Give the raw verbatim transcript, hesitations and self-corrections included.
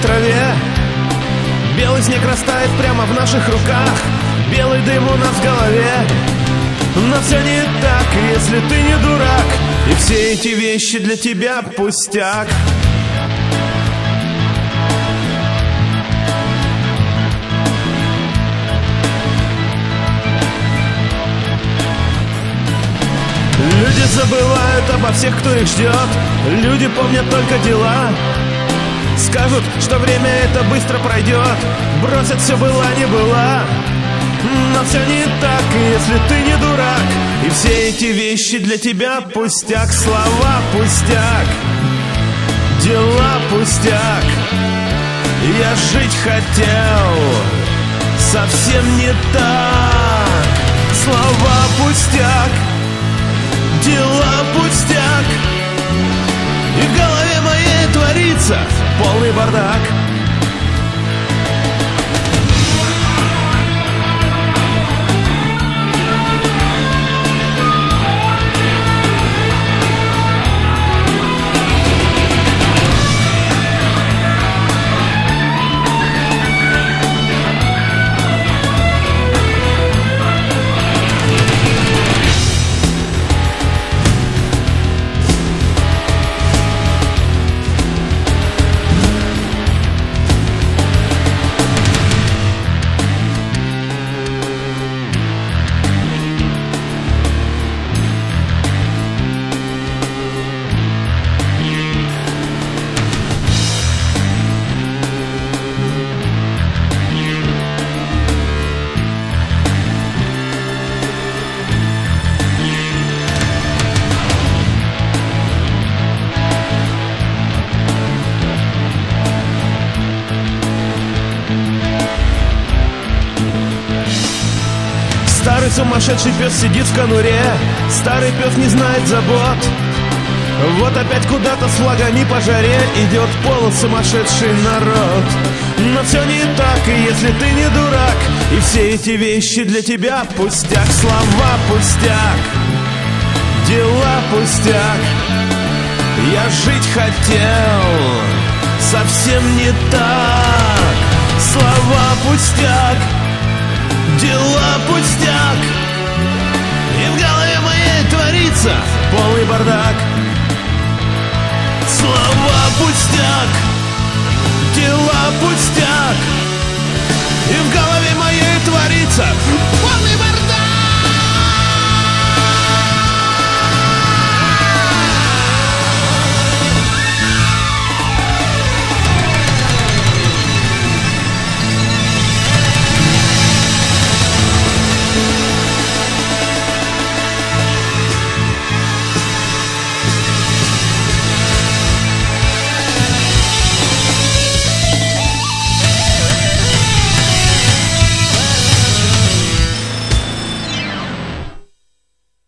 траве. Белый снег растает прямо в наших руках, белый дым у нас в голове. Но все не так, если ты не дурак, и все эти вещи для тебя пустяк. Люди забывают обо всех, кто их ждет. Люди помнят только дела. Скажут, что время это быстро пройдет, бросят все была не была. Но все не так, если ты не дурак, и все эти вещи для тебя пустяк. Слова пустяк, дела пустяк. Я жить хотел совсем не так. Слова пустяк, дела пустяк. И в голове моей творится полный бардак. Старый сумасшедший пес сидит в конуре, старый пес не знает забот. Вот опять куда-то с флагами по жаре идет полусумасшедший народ. Но все не так, и если ты не дурак, и все эти вещи для тебя пустяк. Слова пустяк, дела пустяк. Я жить хотел совсем не так. Слова пустяк, дела пустяк. И в голове моей творится полный бардак. Слова пустяк, дела пустяк. И в голове моей творится полный бардак.